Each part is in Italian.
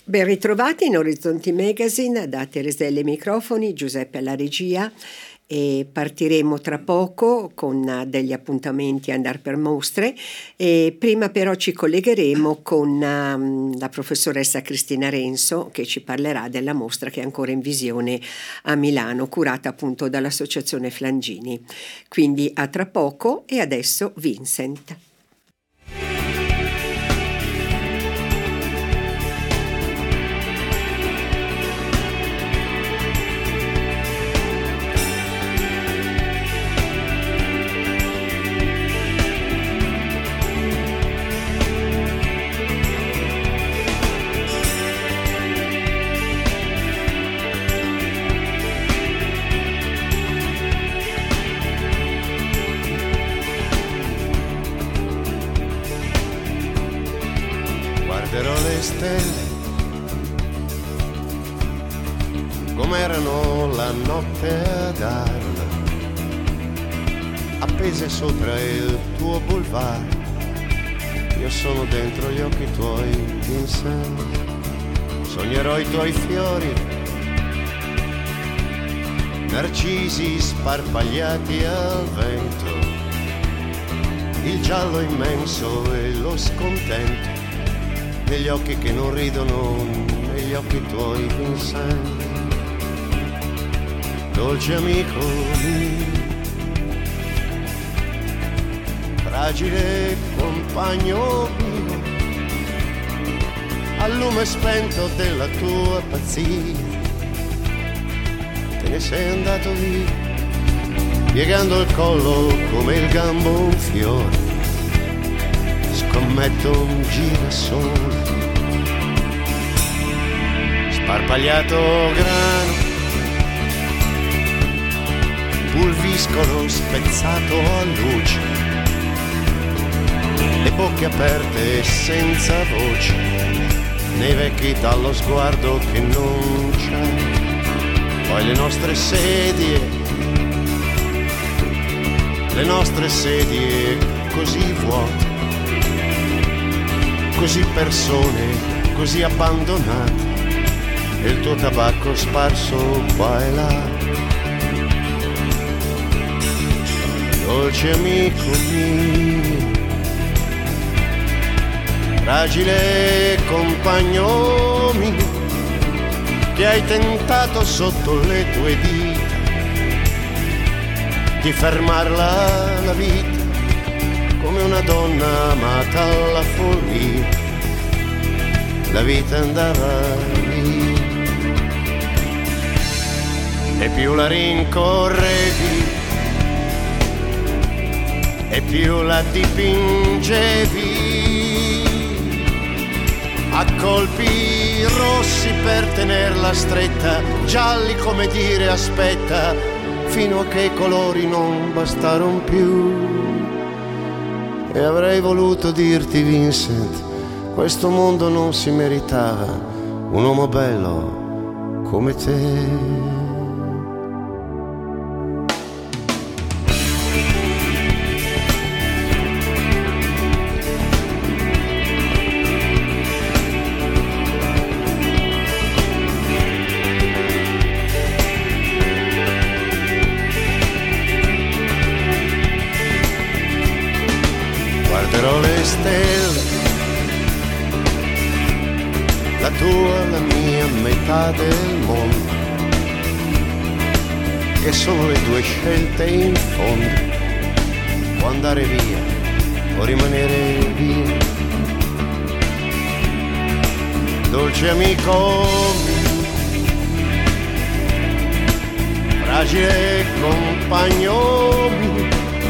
Ben ritrovati in Orizzonti Magazine, da Teresella ai microfoni, Giuseppe alla regia, e partiremo tra poco con degli appuntamenti andar per mostre. E prima però ci collegheremo con la professoressa Cristina Renzo, che ci parlerà della mostra che è ancora in visione a Milano, curata appunto dall'Associazione Flangini. Quindi a tra poco, e adesso Vincent. Stelle com'erano la notte ad Arles, appese sopra il tuo boulevard. Io sono dentro gli occhi tuoi, Vincent. Sognerò i tuoi fiori, narcisi sparpagliati al vento, il giallo immenso e lo scontento negli occhi che non ridono, negli occhi tuoi, Vincent. Dolce amico mio, fragile compagno mio, al lume spento della tua pazzia, te ne sei andato via, piegando il collo come il gambo un fiore. Scommetto un girasole, sparpagliato grano, pulviscolo spezzato a luce, le bocche aperte senza voce, nei vecchi dallo sguardo che non c'è. Poi le nostre sedie così vuote, così persone, così abbandonate, e il tuo tabacco sparso qua e là. Dolce amico mio, fragile compagno mio, che hai tentato sotto le tue dita di fermarla la vita, come una donna amata alla follia, la vita andava via, e più la rincorrevi, e più la dipingevi, a colpi rossi per tenerla stretta, gialli come dire aspetta, fino a che i colori non bastarono più. E avrei voluto dirti, Vincent, questo mondo non si meritava un uomo bello come te. Guarderò le stelle, la tua, la mia metà del mondo, che sono le due scelte in fondo, può andare via o rimanere via. Dolce amico mio, fragile compagno mio,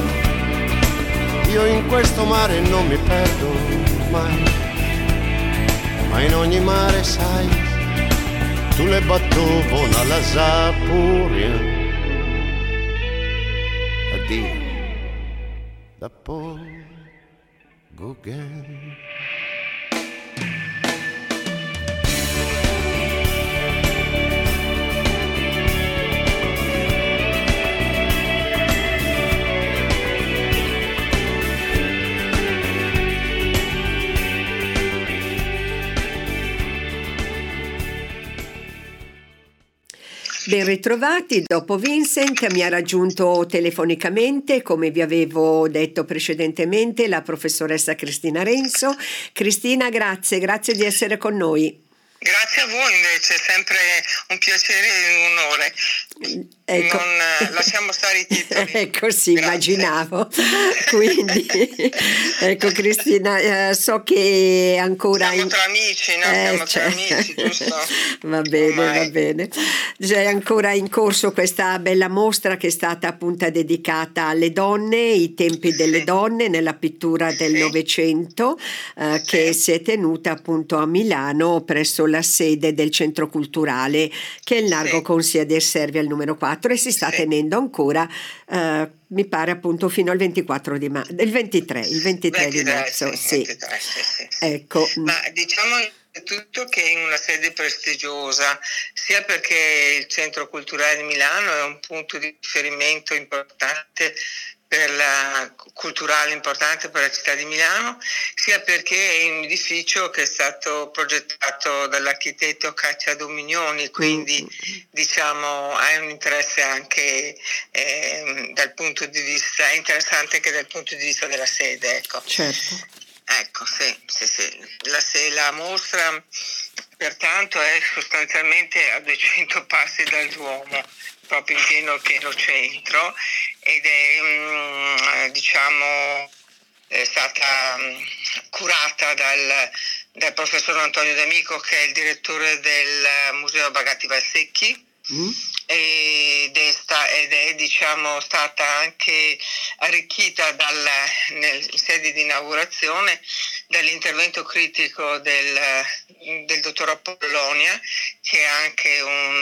io in questo mare non mi perdo mai, ma in ogni mare sai, tu le battuvo alla Sapuria. Addio da Paul Gauguin. Ben ritrovati, dopo Vincent mi ha raggiunto telefonicamente, come vi avevo detto precedentemente, la professoressa Cristina Renzo. Cristina, grazie di essere con noi. Grazie a voi invece, è sempre un piacere e un onore. Ecco. Non lasciamo stare i titoli. Ecco, sì, immaginavo. Quindi, ecco Cristina, so che ancora... Siamo tra amici, no? Siamo tra amici, giusto? Va bene, Ormai. va bene. C'è ancora in corso questa bella mostra che è stata appunto dedicata alle donne, i tempi delle donne nella pittura del Novecento, che si è tenuta appunto a Milano presso la sede del Centro Culturale, che è il Largo Consigliere Servi al numero 4 e si sta tenendo ancora, mi pare appunto fino al 24 di marzo, il 23 di marzo. 23. Ecco. Ma diciamo tutto che è una sede prestigiosa, sia perché il Centro Culturale di Milano è un punto di riferimento importante culturale importante per la città di Milano, sia perché è un edificio che è stato progettato dall'architetto Caccia Dominioni, quindi diciamo ha un interesse anche dal punto di vista, è interessante anche dal punto di vista della sede, ecco. Certo. Ecco, sì. La mostra pertanto è sostanzialmente a 200 passi dal Duomo, proprio in pieno centro, ed è è stata curata dal professor Antonio D'Amico, che è il direttore del Museo Bagatti Valsecchi, ed è stata anche arricchita in sede di inaugurazione dall'intervento critico del dottor Apollonia, che è anche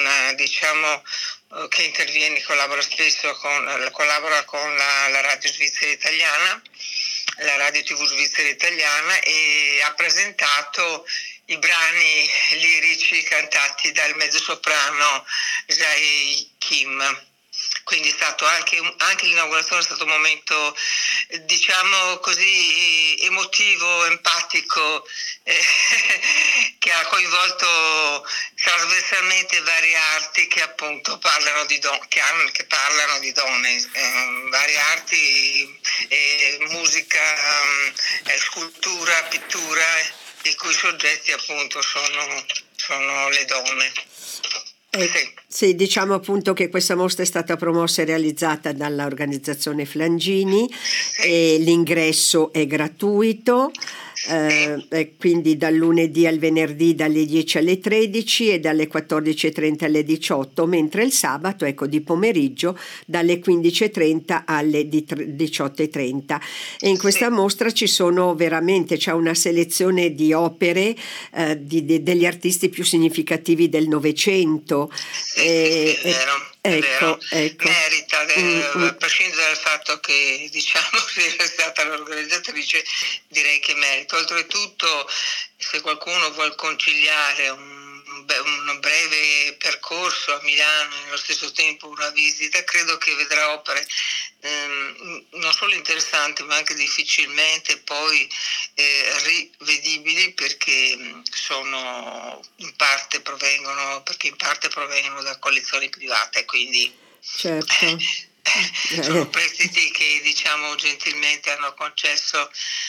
che interviene, collabora spesso collabora con la radio svizzera italiana, la radio TV svizzera italiana, e ha presentato i brani lirici cantati dal mezzosoprano Jae Kim. Quindi è stato anche l'inaugurazione è stato un momento, diciamo così, emotivo, empatico, che ha coinvolto trasversalmente varie arti che appunto parlano di donne, varie arti, musica, scultura, pittura, i cui soggetti appunto sono le donne. Sì, diciamo appunto che questa mostra è stata promossa e realizzata dall'organizzazione Flangini e l'ingresso è gratuito. Quindi dal lunedì al venerdì dalle 10 alle 13 e dalle 14:30 alle 18, mentre il sabato di pomeriggio dalle 15:30 alle 18:30. E in questa mostra ci sono veramente, c'è una selezione di opere degli artisti più significativi del Novecento. È vero. Ecco. Merita, a prescindere dal fatto che sia stata l'organizzatrice, direi che merita. Oltretutto, se qualcuno vuol conciliare un breve percorso a Milano e nello stesso tempo una visita, credo che vedrà opere non solo interessanti ma anche difficilmente poi rivedibili, perché in parte provengono da collezioni private, agli Certo. Sono prestiti che gentilmente hanno concesso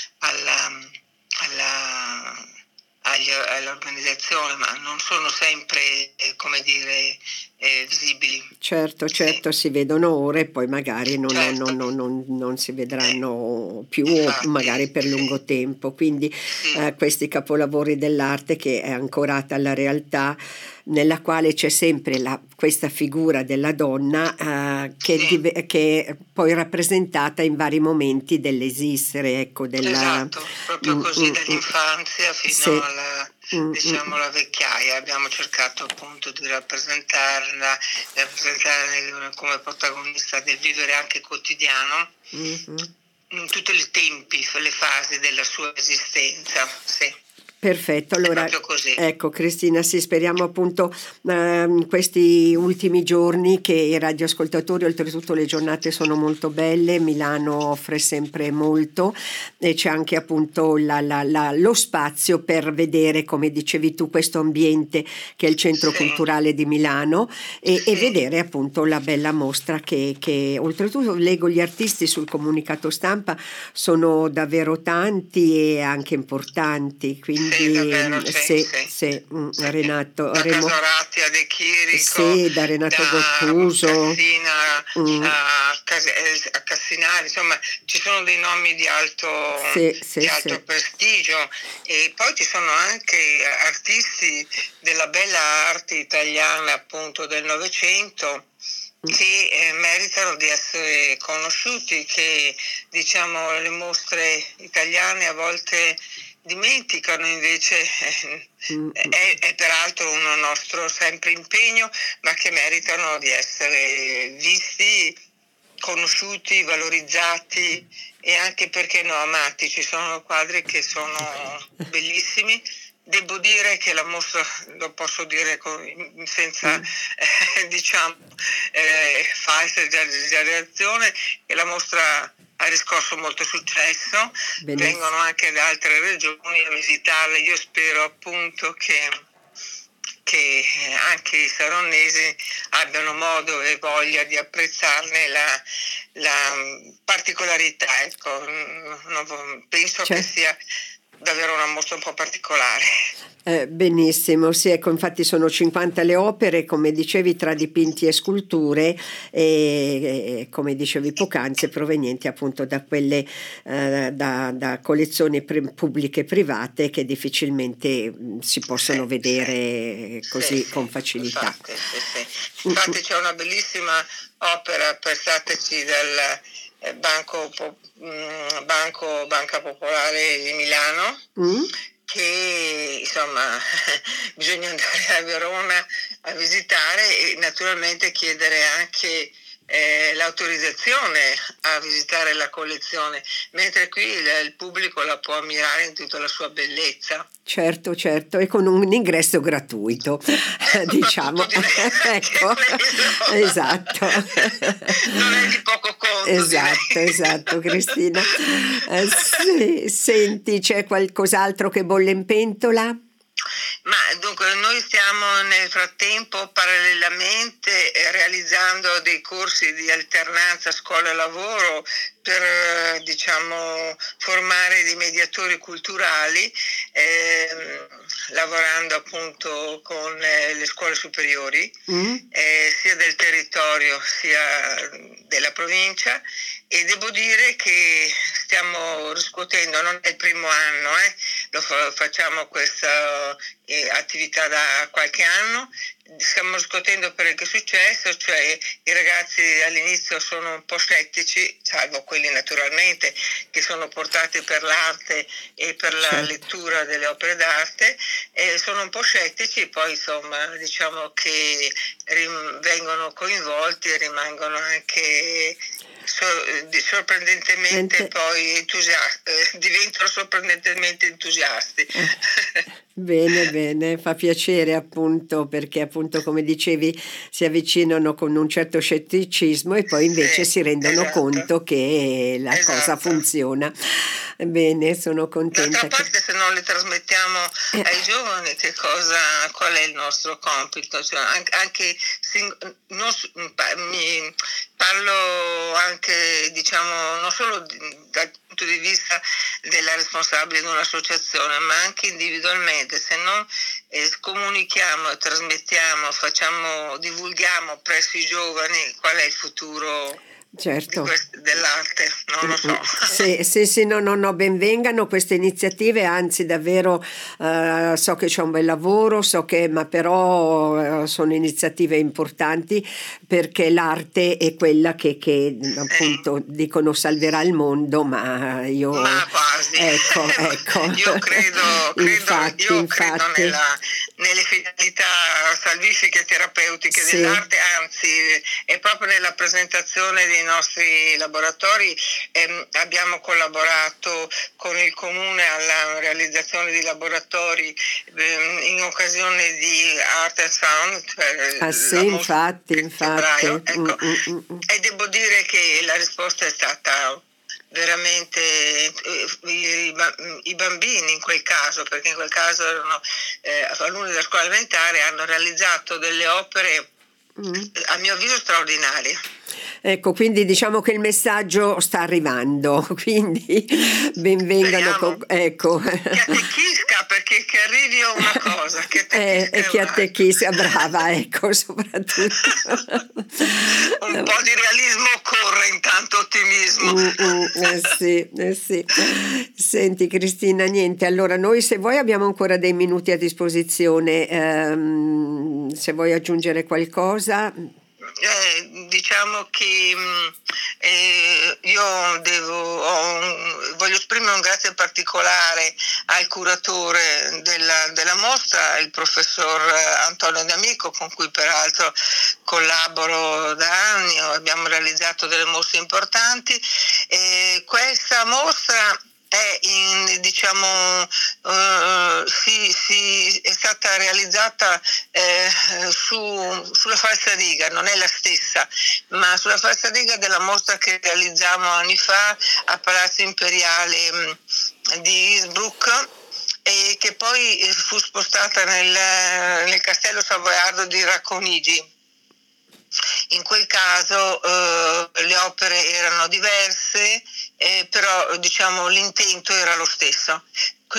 all'organizzazione, ma non sono sempre visibili. Certo, si vedono ora e poi magari non si vedranno più, infatti, magari per lungo tempo. Quindi questi capolavori dell'arte, che è ancorata alla realtà, nella quale c'è sempre questa figura della donna che è poi rappresentata in vari momenti dell'esistere, esatto, proprio così, dall'infanzia fino alla la vecchiaia. Abbiamo cercato appunto di rappresentarla come protagonista del vivere anche quotidiano, in tutti i tempi, le fasi della sua esistenza. Perfetto, È allora proprio così. ecco Cristina, sì, speriamo appunto in questi ultimi giorni che i radioascoltatori, oltretutto le giornate sono molto belle, Milano offre sempre molto e c'è anche appunto lo spazio per vedere, come dicevi tu, questo ambiente che è il Centro Sì, Culturale di Milano e sì. vedere appunto la bella mostra che oltretutto leggo gli artisti sul comunicato stampa sono davvero tanti e anche importanti, Sì, quindi davvero, sì, sì. Sì. Renato, Da Casorati a De Chirico, sì, da Renato da Gottuso, Cassina mm, a Cassinari, insomma, ci sono dei nomi sì, di sì, alto sì, prestigio e poi ci sono anche artisti della bella arte italiana, appunto, del Novecento mm, che meritano di essere conosciuti, che diciamo le mostre italiane a volte dimenticano, invece mm, è peraltro un nostro sempre impegno, ma che meritano di essere visti, conosciuti, valorizzati e anche, perché no, amati. Ci sono quadri che sono bellissimi. Devo dire che la mostra, lo posso dire senza mm, diciamo falsa esagerazione, che la mostra ha riscosso molto successo, vengono benissimo. anche da altre regioni a visitarle. Io spero appunto che anche i saronnesi abbiano modo e voglia di apprezzarne la particolarità. Ecco, penso che Certo. sia davvero una mostra un po' particolare. Benissimo, sì, ecco, infatti sono 50 le opere, come dicevi, tra dipinti e sculture, e come dicevi poc'anzi, provenienti appunto da quelle da collezioni pubbliche e private che difficilmente si Sì, possono sì, vedere sì, così con sì, facilità. infatti, sì, sì. Mm, Infatti c'è una bellissima opera, pensateci, del Banca Popolare di Milano, mm. che insomma bisogna andare a Verona a visitare e naturalmente chiedere anche l'autorizzazione a visitare la collezione, mentre qui il pubblico la può ammirare in tutta la sua bellezza. Certo, certo, e con un ingresso gratuito, Soprattutto diciamo. direi anche Ecco, quello. esatto. Non è di poco conto, direi. Esatto, esatto, Cristina. Sì, senti, c'è qualcos'altro che bolle in pentola? Ma dunque, noi stiamo nel frattempo parallelamente realizzando dei corsi di alternanza scuola-lavoro per diciamo formare dei mediatori culturali, lavorando appunto con le scuole superiori, Mm? sia del territorio sia della provincia, e devo dire che stiamo riscuotendo, non è il primo anno, facciamo questa attività da qualche anno, stiamo riscuotendo parecchio successo, cioè i ragazzi all'inizio sono un po' scettici, salvo quelli naturalmente che sono portati per l'arte e per la Certo. lettura delle opere d'arte, sono un po' scettici, poi insomma diciamo che vengono coinvolti e rimangono anche sorprendentemente poi entusiasti, diventano sorprendentemente entusiasti. Bene, bene, fa piacere appunto perché appunto come dicevi si avvicinano con un certo scetticismo e poi invece Sì, si rendono esatto, conto che la cosa esatto. funziona. Bene, sono D'altra contenta che... parte, se non le trasmettiamo Eh, ai giovani, qual è il nostro compito? Cioè, non s- parlo anche, diciamo, non solo dal punto di vista della responsabile di un'associazione, ma anche individualmente. Se non comunichiamo, trasmettiamo, divulghiamo presso i giovani qual è il futuro certo. dell'arte, non lo so. Sì, sì, sì, no, no, no, ben vengano queste iniziative, anzi davvero so che c'è un bel lavoro, ma però sono iniziative importanti perché l'arte è quella che Sì. appunto dicono salverà il mondo, ma io Ma quasi, ecco, ecco, io credo infatti, nella, nelle finalità salvifiche e terapeutiche Sì. dell'arte, anzi è proprio nella presentazione dei nostri laboratori abbiamo collaborato con il Comune alla realizzazione di laboratori in occasione di Art and Sound, Ah sì, infatti. febbraio, ecco. E devo dire che la risposta è stata veramente i bambini in quel caso, perché in quel caso erano alunni della scuola elementare, hanno realizzato delle opere a mio avviso straordinarie. Ecco, quindi diciamo che il messaggio sta arrivando, quindi benvengano. Ecco. Che attecchisca, perché che arrivi una cosa, che attecchisca che attecchisca, brava, ecco, soprattutto. Un po' di realismo occorre, intanto ottimismo. Sì. Senti Cristina, niente, allora noi se vuoi abbiamo ancora dei minuti a disposizione, se vuoi aggiungere qualcosa. Diciamo che io voglio esprimere un grazie particolare al curatore della mostra, il professor Antonio D'Amico, con cui peraltro collaboro da anni, abbiamo realizzato delle mostre importanti. Questa mostra è è stata realizzata sulla falsariga, non è la stessa, ma sulla falsariga della mostra che realizziamo anni fa a Palazzo Imperiale di Innsbruck, e che poi fu spostata nel castello savoiardo di Racconigi. In quel caso le opere erano diverse, però diciamo l'intento era lo stesso. Qui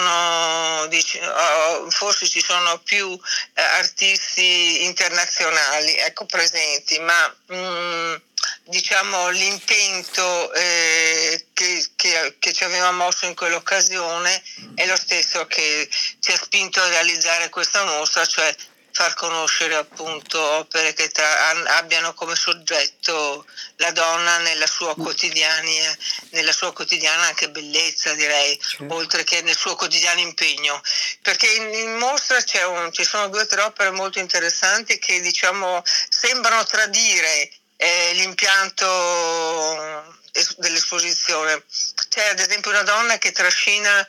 forse ci sono più artisti internazionali, ecco, presenti, ma diciamo l'intento che ci aveva mosso in quell'occasione è lo stesso che ci ha spinto a realizzare questa mostra, cioè far conoscere appunto opere che abbiano come soggetto la donna nella sua quotidiana anche bellezza, direi, oltre che nel suo quotidiano impegno, perché in mostra ci sono 2 o 3 opere molto interessanti che diciamo sembrano tradire l'impianto dell'esposizione. C'è ad esempio una donna che trascina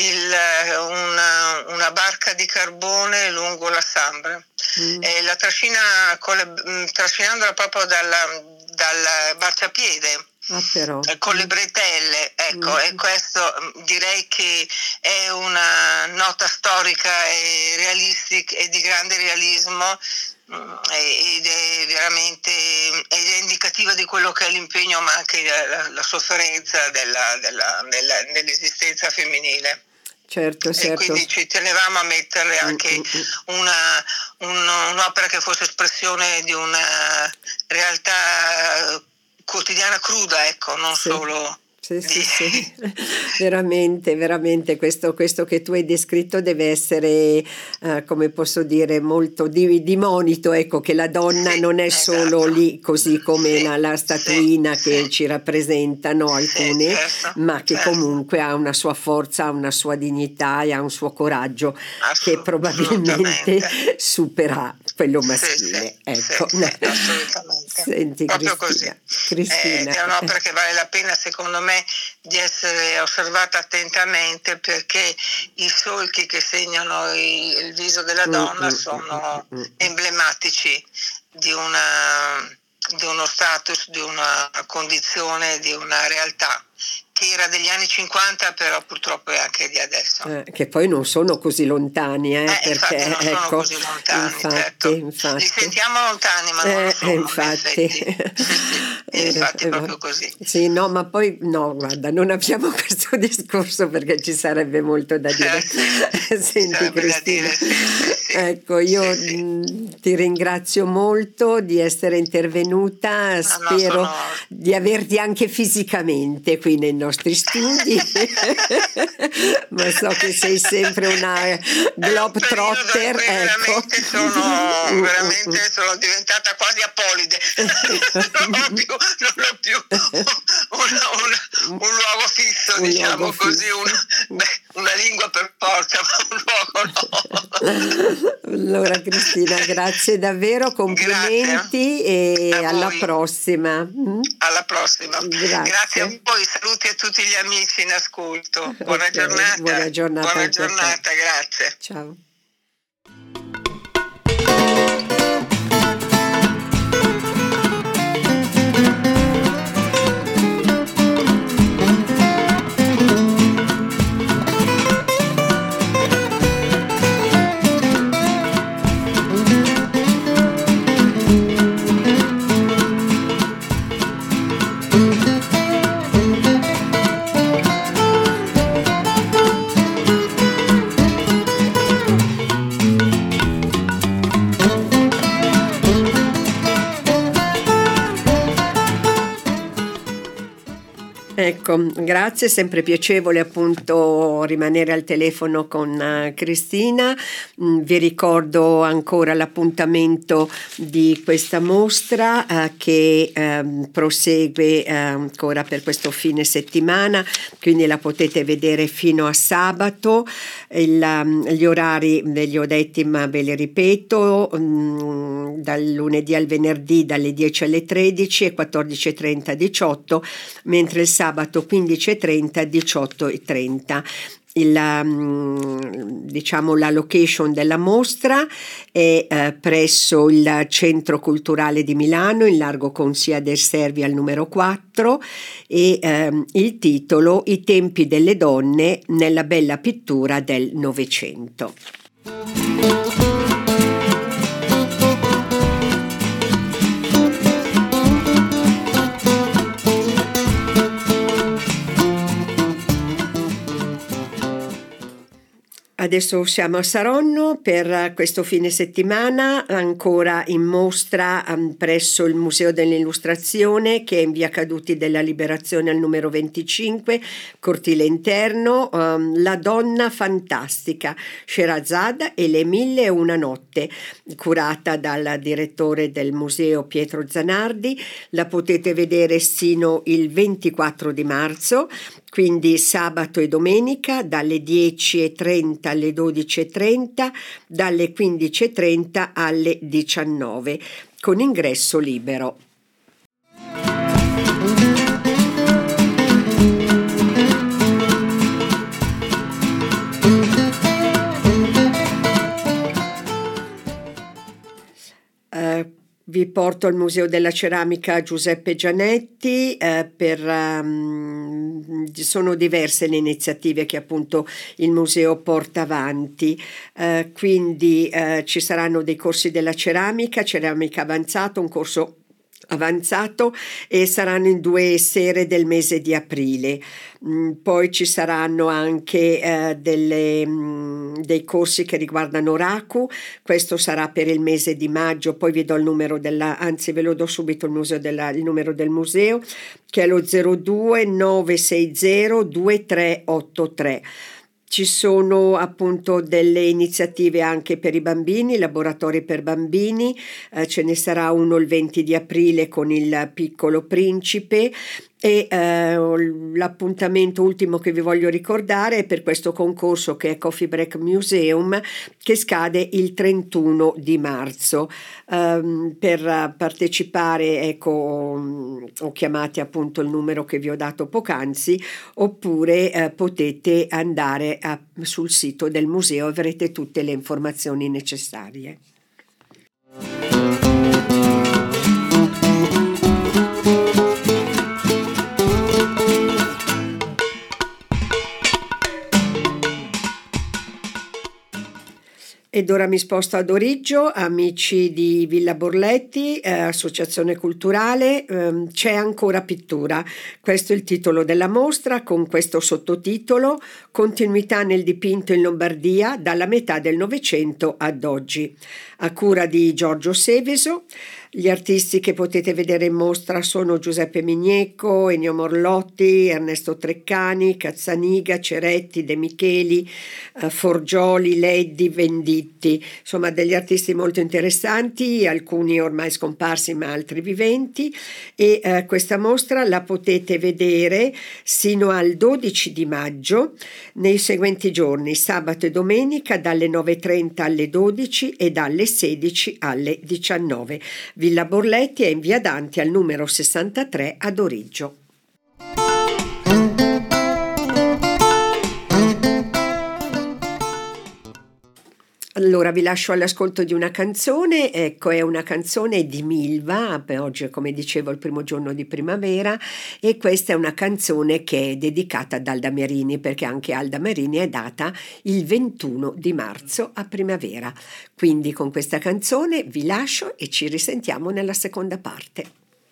una barca di carbone lungo la Sambra, la trascinandola proprio dal marciapiede, con le bretelle, ecco. E questo direi che è una nota storica e realistica e di grande realismo, ed è veramente indicativa di quello che è l'impegno, ma anche la sofferenza dell'esistenza femminile. Certo. E quindi ci tenevamo a mettere anche un'opera che fosse espressione di una realtà quotidiana cruda, ecco, non solo. Sì. Veramente questo che tu hai descritto deve essere, come posso dire, molto di monito, ecco, che la donna non è solo lì così come la statuina che ci rappresentano alcune, ma che comunque ha una sua forza, ha una sua dignità e ha un suo coraggio che probabilmente supera quello maschile. Ecco. Assolutamente. Senti, Cristina. È un'opera che vale la pena, secondo me, di essere osservata attentamente, perché i solchi che segnano il viso della donna sono emblematici di uno status, di una condizione, di una realtà che era degli anni 50, però purtroppo è anche di adesso. Che poi non sono così lontani, perché infatti non sono così lontani, certo. Li sentiamo lontani, ma non lo sono, infatti. Infatti è proprio così. Sì, no, ma poi no, guarda, non abbiamo questo discorso perché ci sarebbe molto da dire. Senti Cristina, ecco, io ti ringrazio molto di essere intervenuta, spero di averti anche fisicamente qui nei nostri studi, ma so che sei sempre una globetrotter, ecco. Veramente sono diventata quasi apolide, non ho più un luogo fisso, diciamo così, una lingua per forza, ma un luogo no. Allora Cristina, grazie davvero, complimenti e alla prossima. Alla prossima. Grazie a voi, saluti a tutti gli amici in ascolto. Buona giornata. Buona giornata. Buona giornata, grazie. Ciao. Ecco, grazie, sempre piacevole appunto rimanere al telefono con Cristina. Vi ricordo ancora l'appuntamento di questa mostra che prosegue ancora per questo fine settimana, quindi la potete vedere fino a sabato. Gli orari ve li ho detti ma ve li ripeto, dal lunedì al venerdì dalle 10 alle 13 e 14:30 18, mentre il sabato 15:30 18:30. Diciamo la location della mostra è presso il Centro Culturale di Milano in largo Consia del Servi al numero 4 e il titolo I tempi delle donne nella bella pittura del Novecento. Adesso siamo a Saronno per questo fine settimana, ancora in mostra presso il Museo dell'Illustrazione che è in via Caduti della Liberazione al numero 25, cortile interno, La donna fantastica, Sherazade e le 1001 notte, curata dal direttore del museo Pietro Zanardi. La potete vedere sino il 24 di marzo, quindi sabato e domenica dalle 10:30 alle 12:30, dalle 15:30 alle 19, con ingresso libero. Vi porto al Museo della Ceramica Giuseppe Gianetti, sono diverse le iniziative che appunto il museo porta avanti, quindi ci saranno dei corsi della ceramica avanzato, un corso avanzato, e saranno in 2 sere del mese di aprile. Poi ci saranno anche dei corsi che riguardano Raku, questo sarà per il mese di maggio. Poi vi do il numero ve lo do subito il numero del museo, che è lo 02 960 2383. Ci sono appunto delle iniziative anche per i bambini, laboratori per bambini, ce ne sarà uno il 20 di aprile con il Piccolo Principe, e l'appuntamento ultimo che vi voglio ricordare è per questo concorso che è Coffee Break Museum, che scade il 31 di marzo. Per partecipare, ecco, o chiamate appunto il numero che vi ho dato poc'anzi, oppure potete andare sul sito del museo, avrete tutte le informazioni necessarie. Ed ora mi sposto ad Origgio, amici di Villa Borletti, associazione culturale, c'è ancora pittura. Questo è il titolo della mostra, con questo sottotitolo: Continuità nel dipinto in Lombardia dalla metà del Novecento ad oggi, a cura di Giorgio Seveso. Gli artisti che potete vedere in mostra sono Giuseppe Mignecco, Ennio Morlotti, Ernesto Treccani, Cazzaniga, Ceretti, De Micheli, Forgioli, Leddi, Venditti. Giolitti, insomma degli artisti molto interessanti, alcuni ormai scomparsi ma altri viventi, e questa mostra la potete vedere sino al 12 di maggio nei seguenti giorni: sabato e domenica dalle 9:30 alle 12 e dalle 16 alle 19. Villa Borletti è in via Dante al numero 63 ad Origgio. Allora vi lascio all'ascolto di una canzone, ecco, è una canzone di Milva, oggi come dicevo il primo giorno di primavera, e questa è una canzone che è dedicata ad Alda Merini, perché anche Alda Merini è data il 21 di marzo a primavera. Quindi con questa canzone vi lascio e ci risentiamo nella seconda parte.